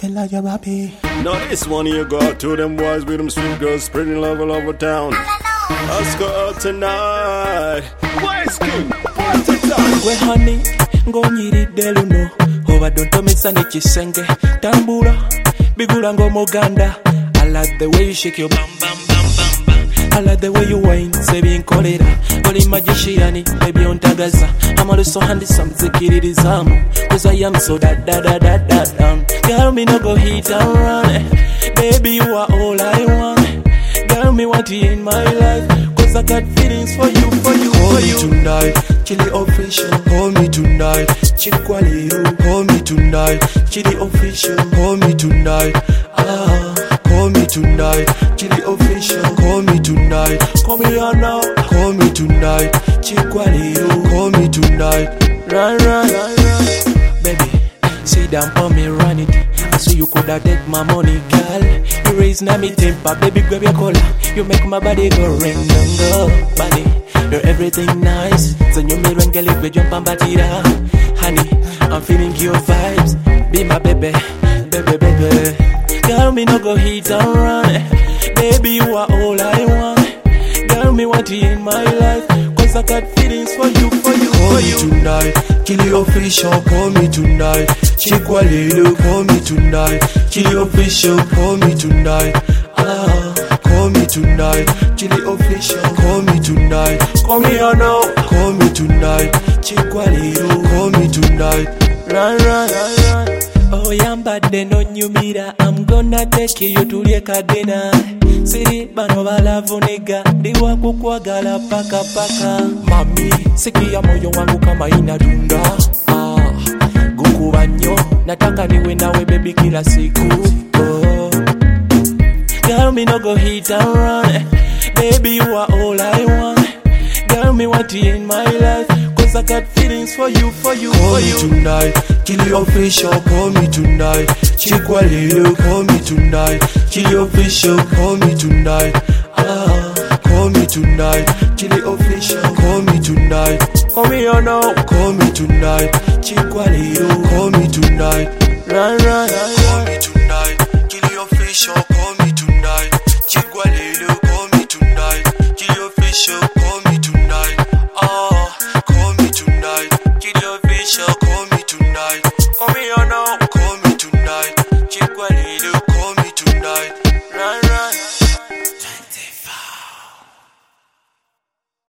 tell her you're happy. Now this one you go out to them boys with them sweet girls spreading love all over town. Let's go out tonight. Wise King, party time. Gwe honey, ngonyiridde luno obadde ontomesa n'ekisenge tambula bigula ng'omuganda. I like the way you shake your bam bam bam bam bam. I like the way you whine, sebinkolera oli magician, baby ontagaza amalo so handsome zikiririzamu cause I am so da da da da da down. Girl me no go hit and run, baby you are all I want. Girl me want you in my life cause I got feelings for you, for you, for you. Hold me tonight, chili official. Hold me tonight, chikwaliru. Hold me tonight, chili official. Hold me tonight, call me tonight, chili official. Call me tonight, call me on now. Call me tonight, chikwaliru. Call me tonight, run, run, run, run. Baby, sit down for me, run it. I see you coulda take my money, girl. You raise na me temper, baby, grab your collar. You make my body go ring and go, body. You're everything nice. So you me run, girl, if we jump and batira. Honey, I'm feeling your vibes. Be my baby, baby, baby. Girl, me no go hit and run. Baby, you are all I want. Girl, me want you in my life cause I got feelings for you, for you, for you. Call me tonight, chili official. Call me tonight, chikwaliru. Call me tonight, chili official. Call me tonight, call me tonight, chili official. Call me tonight, call me on now. Call me tonight, chikwaliru. Call me tonight, run, run, run, run. Oh yambadde nonyumira, I'm gonna take you to Kadena. Siri bano balavunega, ndiwa kukwagala paka paka. Mami, sikia moyo wangu kama inadunda. Gukuba nnyo, nataka niwe nawe baby kila siku. Oh. Girl, me no go hit and run. Baby, you are all I want. Girl, me want you in my life cause I got feelings for you, for you, for you. Call me tonight, chili official. Call me tonight, chikwaliru. Call me tonight, chili official. Call me tonight, call me tonight, chili official. Call me tonight, call me on now. Call me tonight, chikwaliru. Call me tonight, run, run, run.